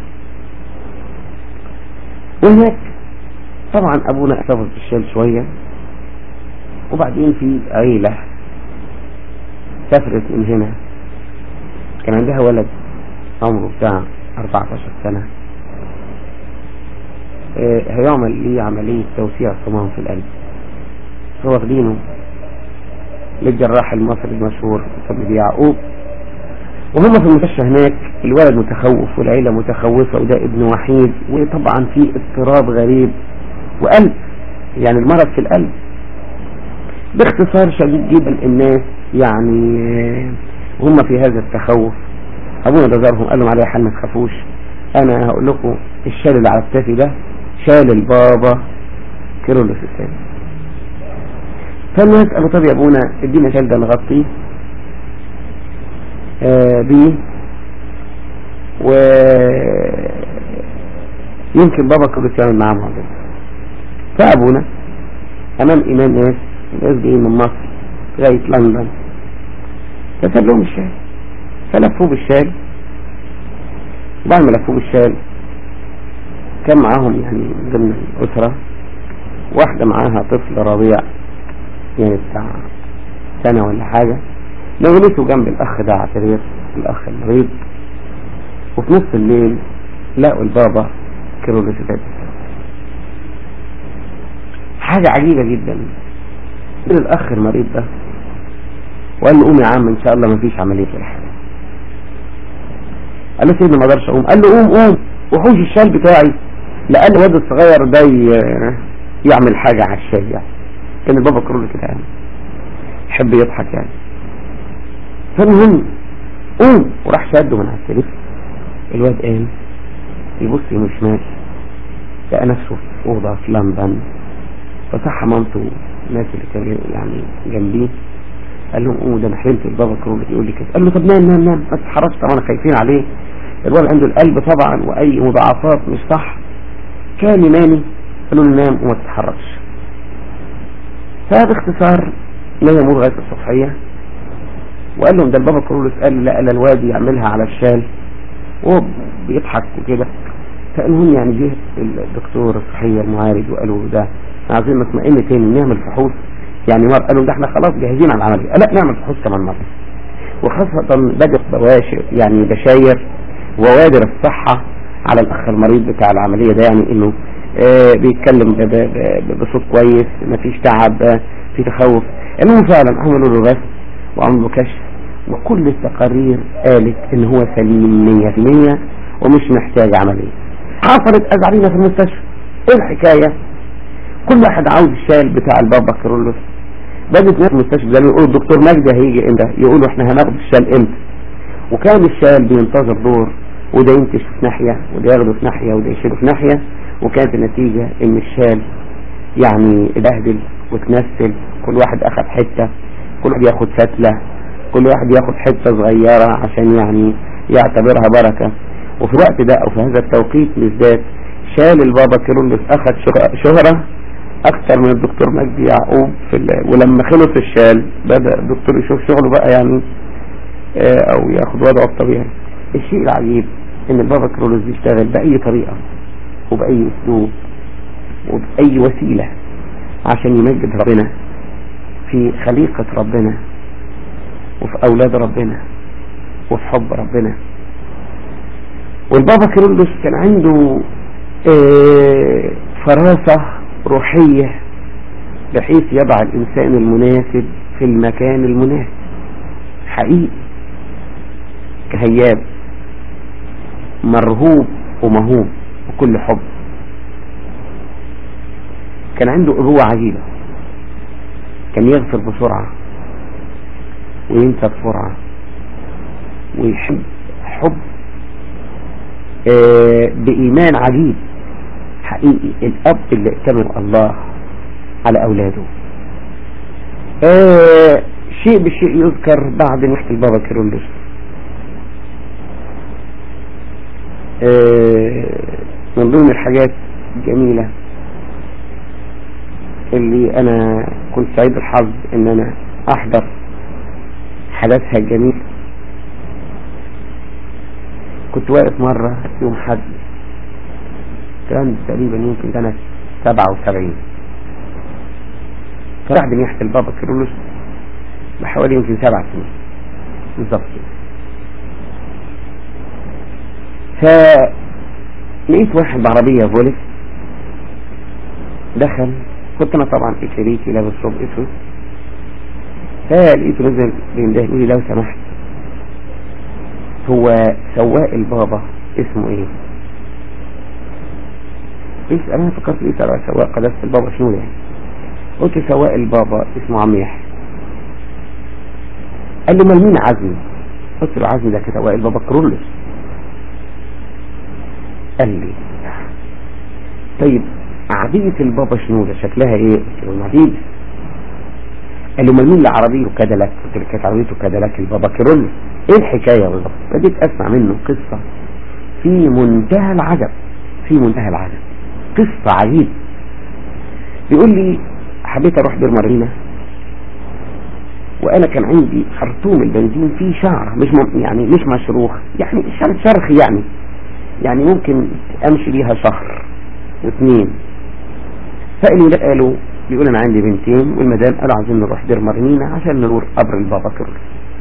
وهناك طبعا ابونا احتفظ بالشال شوية، وبعدين في عيلة سافرت من هنا كان عندها ولد عمره بتاع 14 سنة هيعمل ليه عملية توسيع صمام في القلب، فواخدينه للجراح المصري المشهور ابن يعقوب، وهم في المستشفى هناك الولد متخوف والعيلة متخوفة وده ابن وحيد، وطبعا في اضطراب غريب وقلب يعني المرض في القلب. باختصار شديد جدا الناس يعني هم في هذا التخوف. ابونا ده زارهم قال لهم عليه حال ما تخافوش، انا هقول لكم الشال اللي على التافي ده شال البابا كيرلس الثاني. فالناس قالوا طب يا ابونا ادينا شال ده نغطيه بيه ويمكن بابا كيرلس يعمل معاه معجزة. فابونا امام ايمان ناس جايين من مصر لغاية لندن فساب لهم الشال، فلفوه بالشال. بعد ما لفوه بالشال كان معاهم يعني ضمن الأسرة واحدة معاها طفل رضيع يعني بتاع سنة ولا حاجة، نغلسوا جنب الأخ ده على سرير الأخ المريض، وفي نص الليل لقوا البابا كيرلس الثاني. حاجة عجيبة جدا. الأخ المريض ده وقال له قوم يا عم ان شاء الله ما فيش عملية الحال. قال له سيدنا ما اقدرش اقوم. قال له قوم وحوش الشال بتاعي لقال الواد الصغير ده يعمل حاجة على الشال يعني. كان البابا كرولوس كده يعني يحب يضحك يعني. فالمهم قوم وراح شاده من على السرير. الواد قام يبص يمين وشمال لقى نفسه في اوضه في لندن، فصح مامته الناس اللي كانوا يعني جنبيه قال لهم قوموا ده انا حلمت البابا كرولوس يقول لي كده. قال له طب نام ما تتحركش طبعا خايفين عليه، الولد عنده القلب طبعا واي مضاعفات مش صح. كان ينامي قالوا له نام وما تتحركش. فباختصار ناموا لغايه الصبحيه وقال لهم ده البابا كرولوس قال لا الواد يعملها على الشال، وهو بيضحك وكده. فالمهم يعني جه الدكتور الصحية المعالج وقالوا ده عايزين نطمئن تاني نعمل فحوص يعني مرة. قالوا ده احنا خلاص جاهزين على العملية. لا نعمل فحوص كمان مرة، وخاصة بدأت بواشر يعني بشاير ووادر الصحة على الأخ المريض بتاع العملية ده، يعني إنه بيتكلم بصوت كويس، مفيش تعب، في تخوف. إنهم فعلا عملوا له رسم وعملوا كشف، وكل التقارير قالت إن هو سليم 100% ومش محتاج عملية. حصلت أزعرينا في المستشفى. إيه الحكاية؟ كل واحد عاوز الشال بتاع البابا كيرلس. بدأت ناس المستشفى ده يقولوا الدكتور مجدي هيجي امتى، يقولوا احنا هناخد الشال امتى. وكان الشال بينتظر دور، وده ينتش في ناحية وده ياخده في ناحية وده يشيله في ناحية. وكانت النتيجة ان الشال يعني اتبهدل وتنسل، كل واحد اخذ حتة، كل واحد ياخد فتلة، كل واحد ياخد حتة صغيرة عشان يعني يعتبرها بركة. وفي الوقت ده او في هذا التوقيت بالذات شال البابا كيرلس اخذ شهرة اكتر من الدكتور مجدي يعقوب ولما خلص الشال بدأ الدكتور يشوف شغله بقى يعني او ياخد وضعه الطبيعي. الشيء العجيب ان البابا كيرلس بيشتغل بأي طريقة وبأي اسلوب وبأي وسيلة عشان يمجد ربنا في خليقة ربنا وفي اولاد ربنا وفي حب ربنا. والبابا كيرلس كان عنده فراسة روحية بحيث يضع الإنسان المناسب في المكان المناسب حقيقي، كهياب مرهوب ومهوب وكل حب. كان عنده أبوة عجيبة، كان يغفر بسرعة وينسى بسرعة ويحب حب بإيمان عجيب حقيقي. الأب اللي ائتمن الله على أولاده. شيء بشيء يذكر بعد نحكي البابا كيرلس. من ضمن الحاجات الجميلة اللي أنا كنت سعيد الحظ إن أنا أحضر حدثها الجميل. كنت واقف مرة يوم حد، كان تقريبا يمكن سنة 77، فبعد نياحة البابا كيرلس بحوالي يمكن 7 سنين بالظبط. فلقيت واحد بعربية فولكس دخل، كنت انا طبعا في شريكي لابس ثوب اسود، فلقيته نزل بينده يقول لي لو سمحت هو سواق البابا اسمه ايه؟ قلت انا فكرت ايه ترى سواق قداسة البابا شنو يعني؟ قلت سواق البابا اسمه عم يحيى. قال لي مال مين عزمي؟ قلت له عزمي ده سواق البابا كيرلس. قال لي طيب عربية البابا شنو ده شكلها ايه؟ قلت له مرسيدس. قال لي مال مين العربية كاديلاك؟ قلت له كانت عربيته كاديلاك البابا كيرلس. ايه الحكاية بالظبط؟ بديت اسمع منه قصة في منتهى العجب، في منتهى العجب، قصة عجيب. بيقول لي حبيت اروح دير مارينا، وانا كان عندي خرطوم البنزين فيه شعر يعني مش مشروخ، يعني شرخ يعني ممكن امشي بيها شهر و2. قالوا بيقول انا عندي بنتين والمدام قالوا عايزين نروح دير مارينا عشان نروح قبر البابا كيرلس.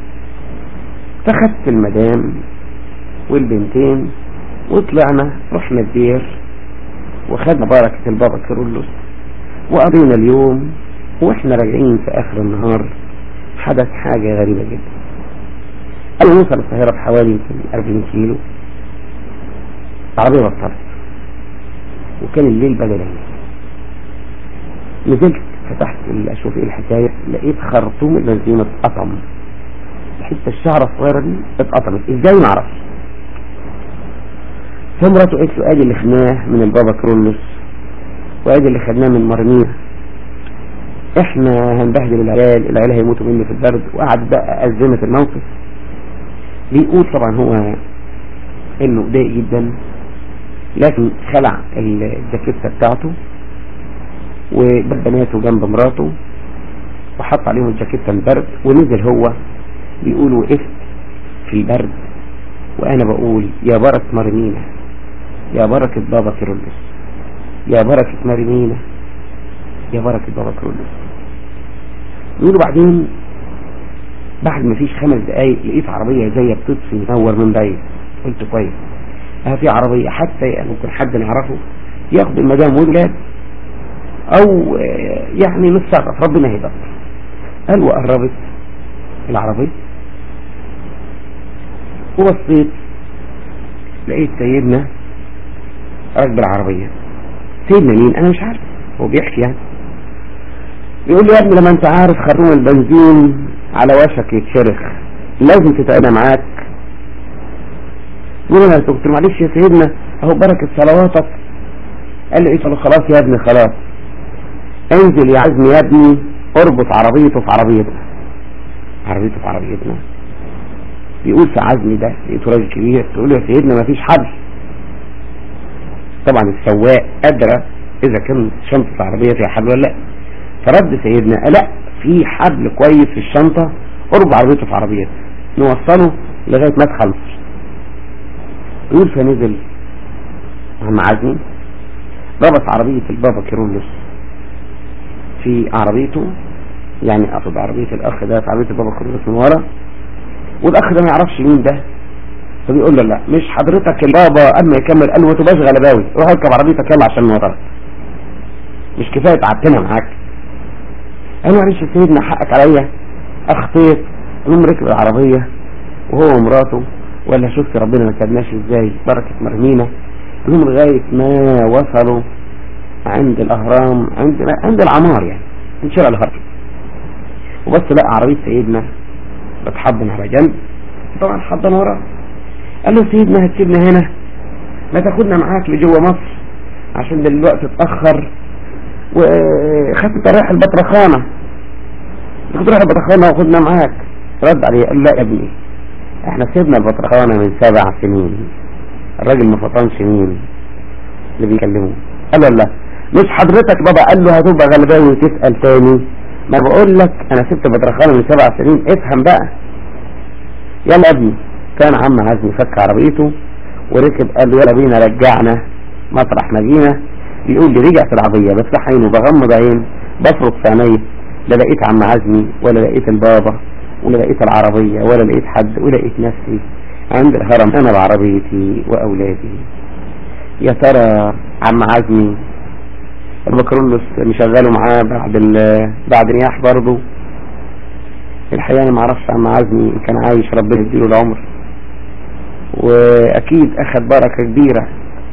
فخدت المدام والبنتين وطلعنا رحنا الدير وخدنا بركة البابا كيرلس وقضينا اليوم. واحنا راجعين في اخر النهار حدث حاجة غريبة جدا. قالوا نوصل القاهرة بحوالي 40 كيلو، العربية بطلت وكان الليل بدا ليل. نزلت فتحت اشوف ايه الحكاية، لقيت خرطوم البنزين اتقطم، حتى الشعرة الصغيرة دي اتقطمت ازاي معرفش. فمراته قالت له ادي اللي خدناه من البابا كيرلس وادي اللي خدناه من مارينا، احنا هنبهدل العيال هيموتوا مني في البرد. وقعد بقى أزمة الموقف. بيقول طبعا هو انه ضايق جدا، لكن خلع الجاكيتة بتاعته وجاب بناته جنب مراته وحط عليهم الجاكيتة البرد ونزل هو بيقولوا وقفت في البرد وانا بقول يا بركة مرمينا، يا بركة بابا كيرلس، يا بركة مرمينا، يا بركة بابا كيرلس. يقولوا بعدين بعد ما فيش 5 دقايق لقيت عربية زي بتطفي منور من بعيد. قلت كويس، في عربية حتى ممكن حد نعرفه ياخد المدام والولاد او يعني نتصرف ربنا يهدى. قال وقربت العربية وبصيت لقيت سيدنا راكب العربية. سيدنا مين؟ انا مش عارف. هو بيحكي يعني بيقول لي يا ابني لما انت عارف خرطوم البنزين على وشك يتشرخ لازم تتقنى معاك. يقول انا قلت له معلش يا سيدنا اهو بركة صلواتك. قال له ايه؟ قال له خلاص يا ابني خلاص، انزل يا عزمي يا ابني اربط عربيته في عربيتنا. عربيته في عربيتنا. يقول في عزمي ده لقيته راجل كبير. تقول له يا سيدنا ما فيش حبل. طبعا السواق ادرى اذا كان شنطة العربية فيها حبل ولا لا. فرد سيدنا قال لا في حبل كويس في الشنطة، اربط عربيته في عربيته نوصله لغاية مدخل مصر. يقول فنزل عم عزمي ربط عربية البابا كيرلس في عربيته، يعني اقصد عربية الاخ ده في عربية البابا كيرلس من ورا، والاخ ده ما يعرفش مين ده. فبيقول له لا مش حضرتك البابا. اما يكمل قال له ما تبقاش غلباوي، روح اركب عربيتك يلا عشان نوصلك، مش كفايه تعبتنا معاك. قال له معلش يا سيدنا حقك عليا اخطيت. المهم ركب العربيه وهو ومراته، ولا شفت ربنا ما كدناش ازاي بركه مرمينا. المهم لغايه ما وصلوا عند الاهرام، عند العمار يعني عند شارع الهرم. وبس لقى عربيه سيدنا بتحضن على جنب، طبعا حضن وراه. قال له سيدنا هتسيبنا هنا؟ ما تاخدنا معاك لجوه مصر عشان دلوقتي اتأخر وخدت رايح البطرخانة، تاخد رايح البطرخانة وخدنا معاك. رد عليه قال لا يا ابني احنا سيبنا البطرخانة من 7 سنين. الراجل ما فطنش مين اللي بيكلمه. قال له لا مش حضرتك بابا. قال له هتبقى غلباوي وتسأل تاني؟ ما بقول لك انا سبت البطرخانة من 7 سنين، افهم بقى. يلا ابني. كان عم عزمي فك عربيته وركب. قال له يلا بينا رجعنا مطرح ما جينا. بيقول لي رجعت العربية بفتح عيني وبغمض عين بفرط في عيني، لا لقيت عم عزمي ولا لقيت البابا ولا لقيت العربية ولا لقيت حد، ولا لقيت نفسي عند الهرم انا بعربيتي واولادي. يا ترى عم عزمي البكرولوس مشغله معاه بعد نياح برضه؟ الحقيقة انا معرفش عم عزمي ان كان عايش ربنا يديله العمر، واكيد اخذ بركة كبيرة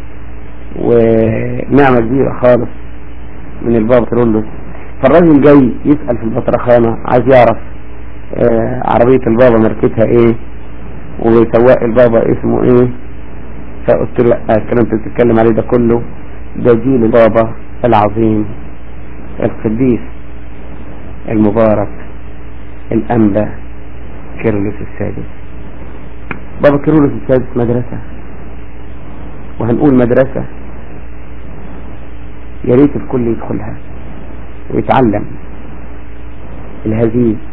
ونعمة كبيرة خالص من البابا كيرلس. فالراجل جاي يسأل في البطرخانة عايز يعرف عربية البابا ماركتها ايه وسواق البابا اسمه ايه. فقلت له لا الكلام اللي بتتكلم عليه ده كله ده جيل البابا العظيم القديس المبارك الأنبا كيرلس السادس. بابا كيرلس السادس مدرسة، وهنقول مدرسة يا ريت الكل يدخلها ويتعلم الهزيز،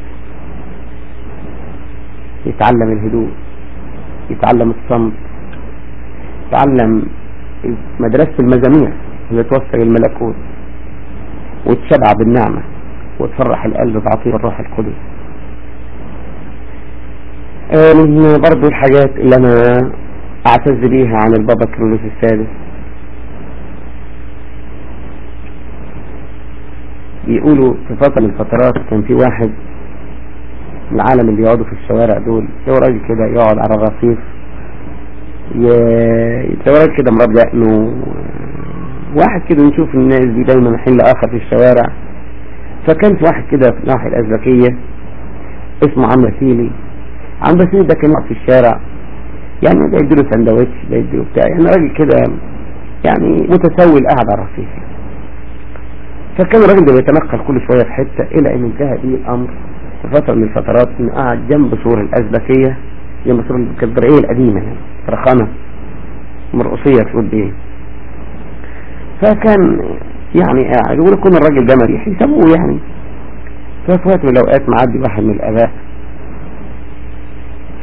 يتعلم الهدوء، يتعلم الصمت، يتعلم مدرسة المزامير اللي توصل الملكوت وتشبع بالنعمة وتفرح القلب تعطيه الروح القدس. من برضو الحاجات اللي انا اعتز بيها عن البابا كيرلس السادس، يقولوا في فترة من الفترات كان في واحد من العالم اللي يقعدوا في الشوارع دول، هو راجل كده يقعد على الرصيف يتورد كده مربع انه واحد كده نشوف الناس دي دايما من حين لآخر في الشوارع. فكان في واحد كده في ناحية الأزبكية اسمه عم باسيلي. عم باسيلي ده كان في الشارع يعني ده يديله سندوتش ده يديله بتاع، يعني راجل كده يعني متسول قاعد على الرصيف. فكان الراجل ده بيتنقل كل شوية في حتة إلى أن انتهى به الأمر في فترة من الفترات إنه قاعد جنب سور الأزبكية، جنب سور الكدرية القديمة يعني فرخانة مرقصية تقول ايه. فكان يعني قاعد يقول كون الراجل ده مريح يسموه يعني. ففي وقت من الأوقات معدي واحد من الآباء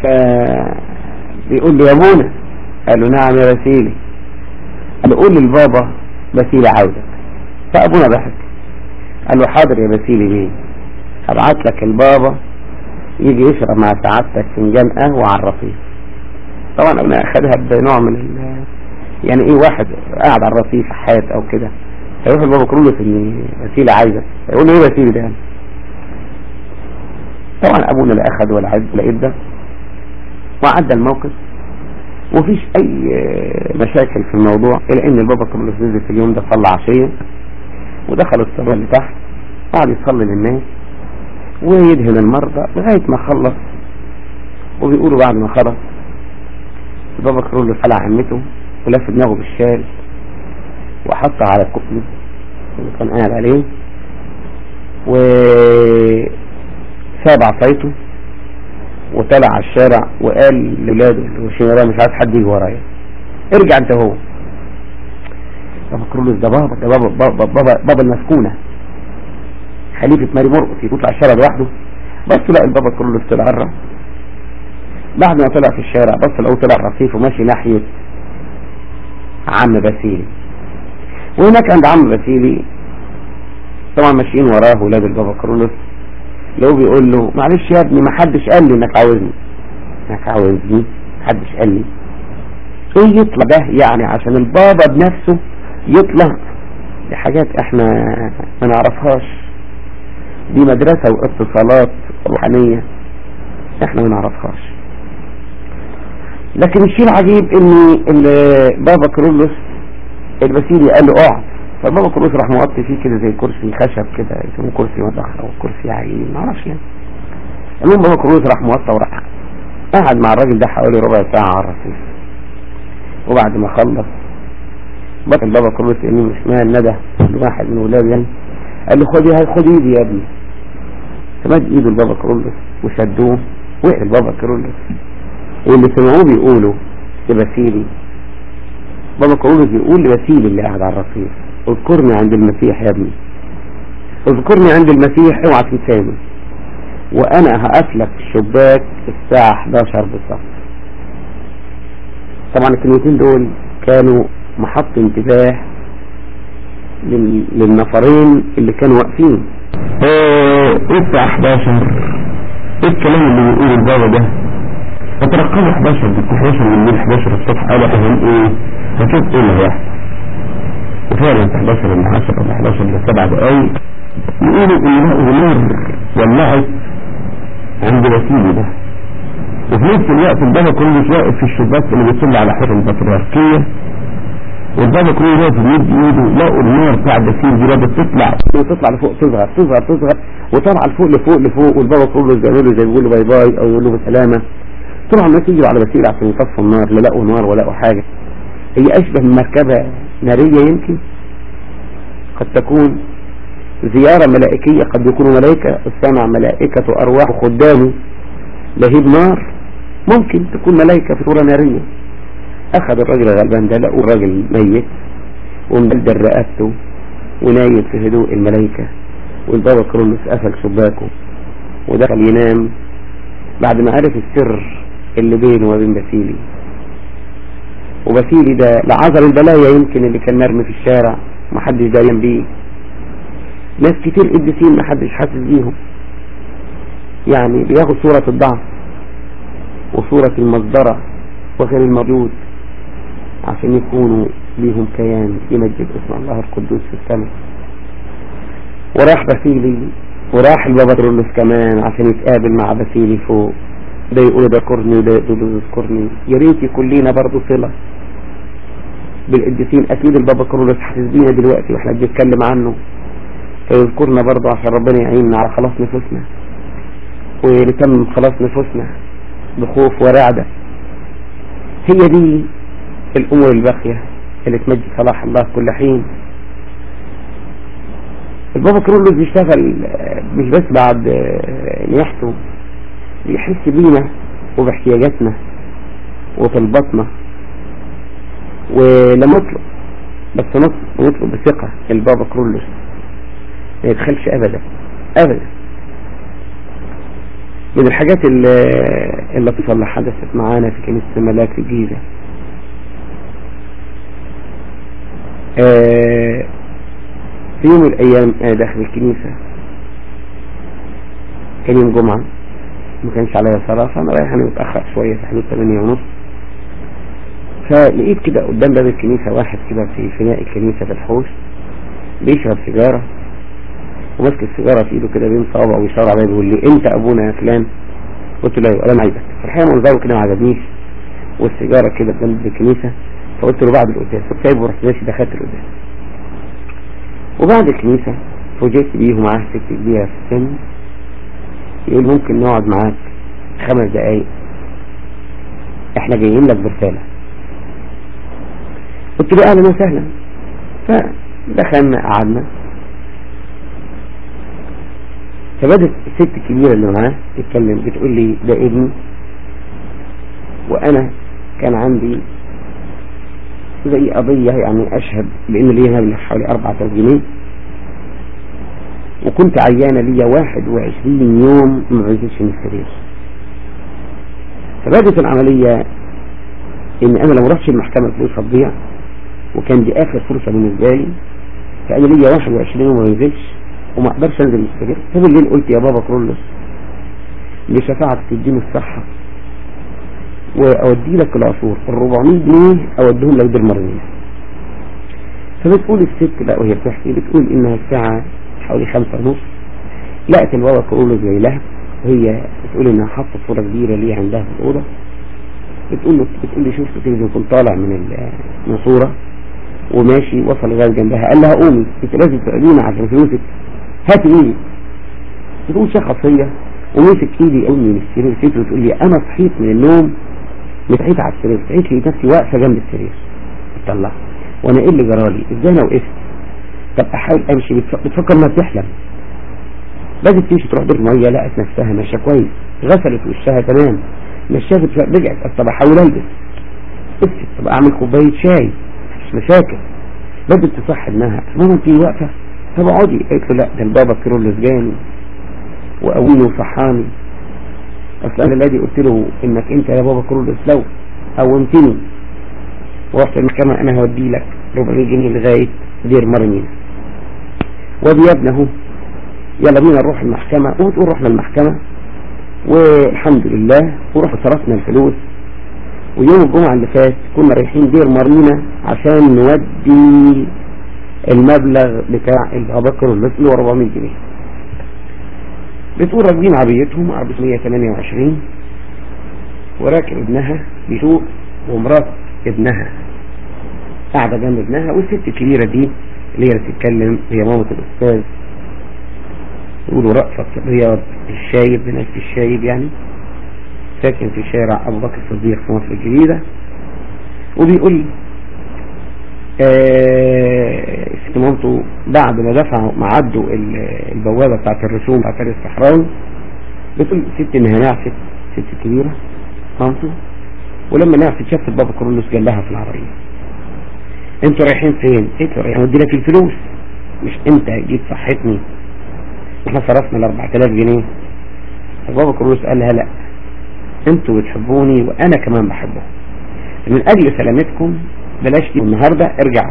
بيقول له يا ابونا، قال له نعم يا باسيلي. قال له قول للبابا باسيلي عاوزك. فابونا ضحك، قال له حاضر يا باسيلي بيه، هبعت لك البابا يجي يشرب مع سعادتك فنجان قهوة على الرصيف. طبعا ابونا اخدها بنوع من يعني ايه، واحد قاعد على الرصيف حياة او كده، هيروح البابا كرولوس ان باسيلي عايزك، هيقول له ايه باسيلي ده؟ طبعا ابونا لا اخد ولا عد ولا ادى، وعدى الموقف ومفيش اي مشاكل في الموضوع، الا ان البابا كرولوس نزل في اليوم ده صلى عشية ودخل الصلاة اللي تحت وقعد يصلي للناس ويدهن المرضى لغاية ما خلص. وبيقولوا بعد ما خلص البابا كرولوس على عمته ولف دماغه بالشال وحطها على الكرسي اللي كان قاعد عليه، وساب عصايته وطلع على الشارع وقال لولاده اللي مش عايز حد يجي ورايا، ارجع انت هو. بابا كرولوس ده بابا المسكونة، خليفة ماري مرقس، يطلع الشارع لوحده. بس لا، البابا كرولوس طلع بره. بعد ما طلع في الشارع بص لقوه طلع الرصيف وماشي ناحية عم باسيلي، وهناك عند عم باسيلي طبعا ماشيين وراه ولاد البابا كرولوس، لو بيقول له معلش يا ابني، ما حدش قال لي انك عاوزني. محدش قال لي ايه يطلع ده يعني عشان البابا بنفسه يطلع؟ دي حاجات احنا ما نعرفهاش، دي مدرسة واتصالات روحانية احنا ما نعرفهاش. لكن الشيء العجيب ان بابا كرولوس الباسيلي قال له اقعد، فبابا كرولوس راح موطي فيه كده زي كرسي خشب كده، يسموه كرسي مدخر او كرسي عجيب ما اعرفش يعني. المهم بابا كرولوس راح موطى وراح قعد مع الراجل ده حوالي ربع ساعة على الرصيف. وبعد ما خلص بطل بابا كرولوس يمين وشمال، ندى لواحد من ولاده يعني، قال له خد ايدي يا ابني. فمد ايده البابا كرولوس وشدوه، وقع البابا كرولوس. واللي سمعوه بيقولوا لباسيلي، بابا كرولوس بيقول لباسيلي اللي قاعد على الرصيف اذكرني عند المسيح يا ابني، اذكرني عند المسيح، اوعى تنساني، وانا هقفلك الشباك الساعة 11 بالظبط. طبعا الكلمتين دول كانوا محط انتباه للنفرين اللي كانوا واقفين. الساعة 11 ايه الكلام اللي بيقول البابا ده؟ فترقبوا 11 بالليل 11 الصبح، قالوا اهم ايه؟ هشوف ايه اللي هيحصل. وفعلا في 11 من 10 ولا 11 من 7 دقايق يقولوا ان لقوا نار ولعت عند باسيلي ده. وفي نفس الوقت البابا كرولوس واقف في الشباك اللي بيطل على حيط البطريركية، والبابا كرولوس واقف بيمد ايده، لقوا النار بتاع باسيلي دي بدأت تطلع لفوق، تصغر وطلع لفوق، والبابا كرولوس بيعملوا زي بيقولوا باي باي او يقولوا بسلامة. طلعوا الناس يجروا على باسيلي عشان يطفوا النار، لا لقوا نار ولا لقوا حاجة. هي اشبه من مركبة نارية، يمكن قد تكون زيارة ملائكية، قد يكونوا ملائكة استمع ملائكة أرواح خدامه لهيب نار، ممكن تكون ملائكة في صورة نارية. أخذ الرجل الغلبان ده، لقوا الرجل ميت ومبلدر رقبته ونايم في هدوء الملائكة. والبابا كرولوس قفل شباكه ودخل ينام بعد ما عرف السر اللي بينه وبين باسيلي. وباسيلي ده لعذر البلايا يمكن اللي كان مرمي في الشارع محدش دايم بيه، ناس كتير قديسين محدش حاسس بيهم، يعني بياخد صورة الضعف وصورة المصدرة وغير الموجود عشان يكونوا ليهم كيان يمجد اسم الله القدوس في السماء. وراح باسيلي وراح البابا كرولوس كمان عشان يتقابل مع باسيلي فوق، ده يقول ده ذكرني وده يقول ذكرني. يا ريت يكون لينا برضه صلة بالقديسين. اكيد البابا كرولوس حاسس بينا دلوقتي واحنا بنتكلم عنه، فيذكرنا برضه عشان ربنا يعيننا على خلاص نفوسنا ونتمم خلاص نفوسنا بخوف ورعدة. هي دي الامور الباقية اللي تمجد صلاح الله كل حين. البابا كرولوس بيشتغل مش بس بعد نياحته، بيحس بينا وباحتياجاتنا وطلباتنا. ولما نطلب بس نطلب بثقة، البابا كرولوس ما يدخلش ابدا. من الحاجات اللطيفة اللي حدثت معانا في كنيسة الملاك في الجيزة، في يوم من الأيام داخل الكنيسة، كان يوم جمعة، ما كانش عليا صلاة، فأنا رايح أنا متأخر شوية في حدود 8:30، فلقيت كده قدام باب الكنيسة واحد كده في فناء الكنيسة في الحوش بيشرب سيجارة وماسك السيجارة في ايده كده بين صوابعه ويشاور عليا بيقول لي انت ابونا يا فلان؟ قلت له ايوه. انا عايزك. في الحقيقة منظره كده ما عجبنيش والسيجارة كده جنب الكنيسة، فقلت له بعد القداس، كنت سايبه ورحت ماشي دخلت القداس. وبعد الكنيسة فوجئت بيه ومعاه ست كبيرة في السن، يقول ممكن نقعد معاك 5 دقايق، احنا جايين لك برسالة. قلت له اهلا وسهلا. فدخلنا قعدنا، فبدت الست الكبيرة اللي معاه تتكلم، بتقول لي ده ابني، وانا كان عندي زي قضية يعني اشهد بان ليها مبلغ حوالي 4000 جنيه، وكنت عيانة ليا 21 يوم ما بنزلش من السرير. فبدت العملية ان انا لو رحتش المحكمة الفلوس هتضيع، وكان دي اخر فرصة بالنسبة لي، فانا ليا 21 يوم ما بنزلش وما اقدرش انزل من السرير. فبالليل قلت يا بابا كرولوس بشفاعة تديني الصحة واودي لك العصور 400 جنيه اوديهم لك بالمرمية. فبتقول الست بقى وهي بتحكي، بتقول انها الساعة حوالي 5:30 لقت البابا كرولوس جاي لها، وهي بتقول انها حاطه صورة كبيرة ليه عندها في الأوضة. بتقول لي شفت تلفزيون كنت طالع من صورة وماشي، وصل لغاية جنبها قال لها قومي انت لازم تقدينا عشان فلوسك، هاتي ايدي. بتقول شخصية ومسك ايدي قوي من السرير الست، وتقول لي انا صحيت من النوم متعيت على السرير، صحيت لي نفسي واقفة جنب السرير. قلت الله وانا ايه اللي جرالي؟ ازاي انا وقفت؟ طب احاول امشي. بتفكر انها بتحلم. بدأت تمشي تروح دور المية، لقت نفسها ماشية كويس، غسلت وشها تمام، مشيت رجعت. طب احاول البس، طب اعمل كوباية شاي، مش مشاكل. بدأت تصح انها ماما انتي واقفة؟ طب اقعدي. قلت له لا ده البابا كيرلس جاني وقويني وصحاني، اصل انا الذي قلت له انك انت يا بابا كيرلس لو قومتني ورحت المحكمة انا هودي لك 400 جنيه لغاية دير مرمينا. وادي يا ابنه اهو، يلا بينا نروح المحكمة. وتقول رحنا المحكمة والحمد لله، ورحنا صرفنا الفلوس. ويوم الجمعة اللي فات كنا رايحين دير مرمينا عشان نودي المبلغ بتاع البابا كيرلس اللي هو 400 جنيه. بتقول راكبين عربيتهم عربية 128 وراكب ابنها بيسوق، ومرات ابنها قاعدة جنب ابنها، والست الكبيرة دي اللي هي بتتكلم هي مامة الأستاذ، يقولوا رأفت رياض الشايب، بنفس الشايب يعني، ساكن في شارع أبو بكر الصديق في مصر الجديدة. وبيقول ست مامته بعد ما دفعوا ما عدوا البوابة بتاعت الرسوم بتاعت الصحراوي، بتقول ست انها نعفت، ست كبيرة مامته، ولما نعفت شافت بابا كيرلس قال لها في العربية انتوا رايحين فين؟ قلت له رايحين اودي لك الفلوس، مش انت جيت صحتني احنا صرفنا ال 4000 جنيه. فبابا كيرلس قال لها لا انتوا بتحبوني وانا كمان بحبه، من اجل سلامتكم بلاش دي النهاردة ارجعوا.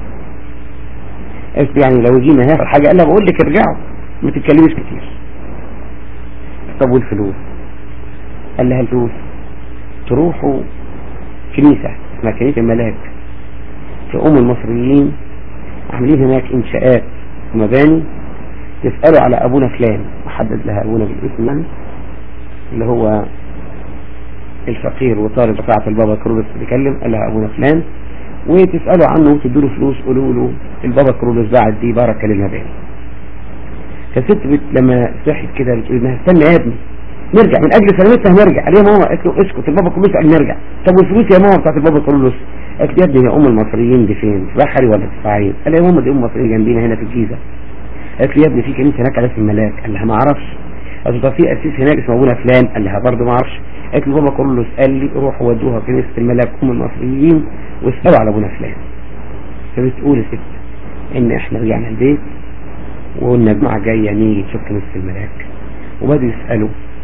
قلت يعني لو جينا هاخد حاجة؟ قال لها بقول لك ارجعوا ما تتكلميش كتير. طب والفلوس؟ قال لها الفلوس تروحوا كنيسة اسمها كنيسة الملاك في المصريين، عاملين هناك انشاءات ومباني، تسألوا على ابونا فلان، وحدد لها ابونا بالاسم يعني اللي هو الفقير وطالب رفاعة البابا كيرلس بيكلم، قال لها ابونا فلان، وتسألوا عنه وتدوا له فلوس، قولوا له البابا كيرلس بعد دي بركة للمباني. فالست لما صحت كده بتقول لها استنى يا ابني نرجع من اجل سلامتها نرجع. قال يا ماما، قالت له اسكت البابا كيرلس قال نرجع. طب والفلوس يا ماما بتاعت البابا كيرلس؟ قالت يا ابني يا المصريين دي فين؟ في بحري ولا في صعيد؟ قال يا ماما دي المصريين جنبينا هنا في الجيزة. قالت له يا ابني في كنيسة هناك على اسم الملاك. قال لها ما اعرفش. قالت له طب في قسيس هناك اسمه ابونا فلان؟ قال لها برضه ما اعرفش. قالت له بابا كيرلس قال لي روحوا ودوها كنيسة الملاك المصريين واسألوا على ابونا فلان. فبتقول الست ان احنا رجعنا البيت وقلنا الجمعة جاية نيجي نشوف كنيسة الملاك، وبدوا يسألوا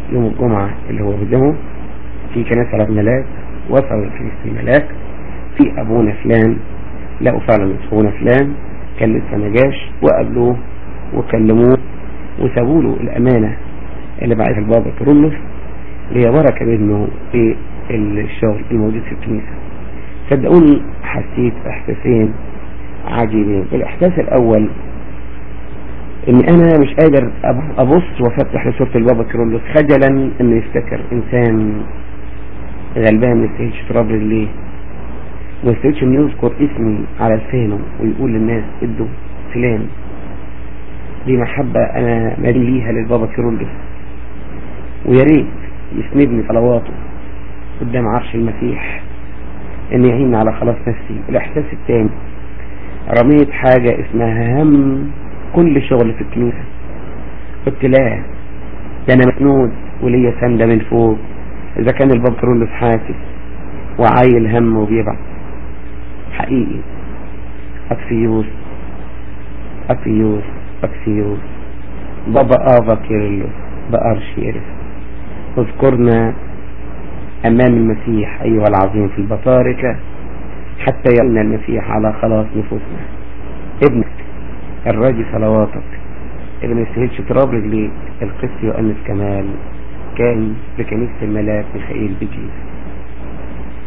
يوم الجمعة اللي هو بدمه في كنيسة الملاك، وصلوا لكنيسة الملاك في أبونا فلان، لقوا فعلا أبونا فلان كان لسه ما جاش، وقابلوه وكلموه وسابوا له الأمانة اللي بعتها البابا كيرلس اللي هي بركة بابنه في الشغل الموجود في الكنيسة. صدقوني حسيت احساسين عجيبين. الاحساس الاول ان انا مش قادر ابص وافتح لصورة البابا كيرلس خجلا انه يفتكر انسان غلبان ما يستاهلش تراب رجليه، ما يستاهلش انه يذكر اسمي على لسانه ويقول للناس ادوا فلان. دي محبة انا مالي ليها للبابا كيرلس، ويا ريت يسندني صلواته قدام عرش المسيح ان يعيني على خلاص نفسي. الاحساس الثاني، رميت حاجة اسمها هم كل شغل في الكنيسة، قلت لا ده انا مسنود وليا سندة من فوق. اذا كان البابا كيرلس حاسس وعايل هم وبيبعث حقيقي، أكسيوس أكسيوس أكسيوس بابا آفا كيرلس بأرشيرس، اذكرنا أمام المسيح أيها العظيم في البطاركة حتى يلنا المسيح على خلاص نفوسنا. ابنك الراجي صلواتك اللي ما يستاهلش تراب رجليك القس يؤنس كمال كان بكنيسة الملاك ميخائيل بجيز.